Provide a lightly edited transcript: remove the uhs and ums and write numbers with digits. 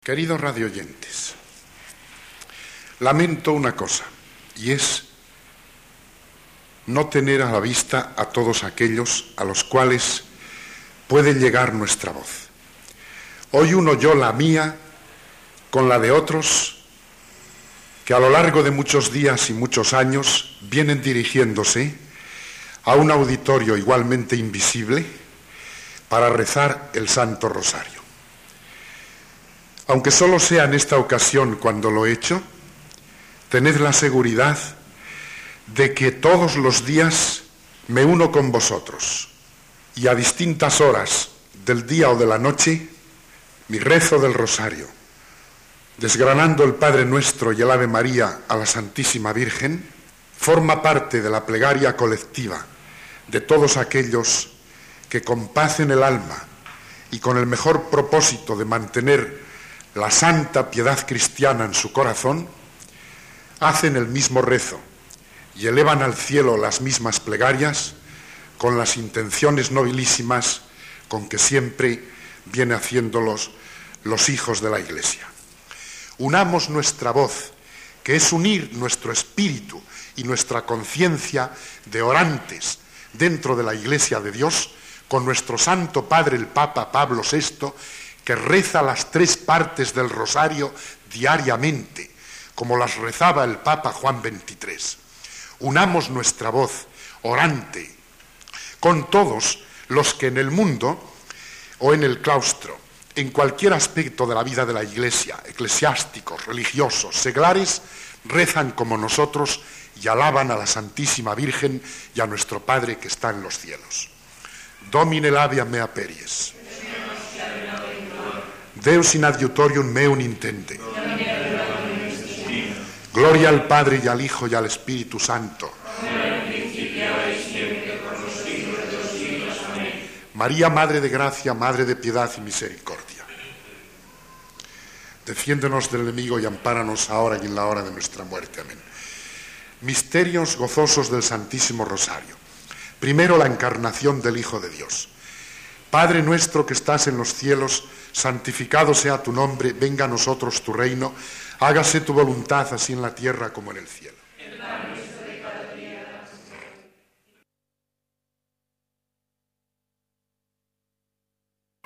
Queridos radioyentes, lamento una cosa, y es no tener a la vista a todos aquellos a los cuales puede llegar nuestra voz. Hoy uno yo la mía con la de otros que a lo largo de muchos días y muchos años vienen dirigiéndose a un auditorio igualmente invisible para rezar el Santo Rosario. Aunque solo sea en esta ocasión cuando lo he hecho, tened la seguridad de que todos los días me uno con vosotros y a distintas horas del día o de la noche mi rezo del Rosario, desgranando el Padre Nuestro y el Ave María a la Santísima Virgen, forma parte de la plegaria colectiva de todos aquellos que con paz en el alma y con el mejor propósito de mantener la santa piedad cristiana en su corazón, hacen el mismo rezo y elevan al cielo las mismas plegarias con las intenciones nobilísimas con que siempre viene haciéndolos los hijos de la Iglesia. Unamos nuestra voz, que es unir nuestro espíritu y nuestra conciencia de orantes dentro de la Iglesia de Dios, con nuestro Santo Padre el Papa Pablo VI, que reza las 3 partes del Rosario diariamente, como las rezaba el Papa Juan XXIII. Unamos nuestra voz orante con todos los que en el mundo o en el claustro, en cualquier aspecto de la vida de la Iglesia, eclesiásticos, religiosos, seglares, rezan como nosotros y alaban a la Santísima Virgen y a nuestro Padre que está en los cielos. Domine labia mea peries. Deus in adiutorium meum intende. Gloria al Padre y al Hijo y al Espíritu Santo. María, Madre de Gracia, Madre de Piedad y Misericordia. Defiéndenos del enemigo y ampáranos ahora y en la hora de nuestra muerte. Amén. Misterios gozosos del Santísimo Rosario. Primero, la encarnación del Hijo de Dios. Padre nuestro que estás en los cielos, santificado sea tu nombre, venga a nosotros tu reino, hágase tu voluntad así en la tierra como en el cielo.